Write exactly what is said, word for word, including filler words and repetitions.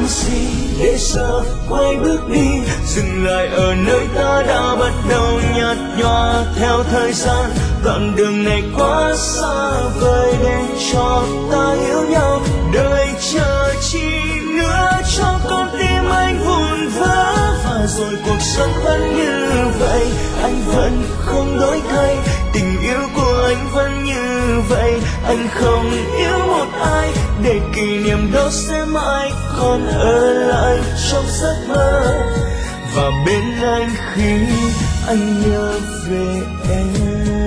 gì để giờ quay bước đi, dừng lại ở nơi ta đã bắt đầu nhạt nhòa theo thời gian. Đoạn đường này quá xa vời để cho ta hiểu nhau, đời chờ chi nữa cho con tim anh vụn vỡ. Và rồi cuộc sống vẫn như vậy, anh vẫn không đổi thay, tình yêu của anh vẫn như vậy. Anh không yêu một ai để kỷ niệm đó sẽ mãi còn ở lại trong giấc mơ, và bên anh khi anh nhớ về em.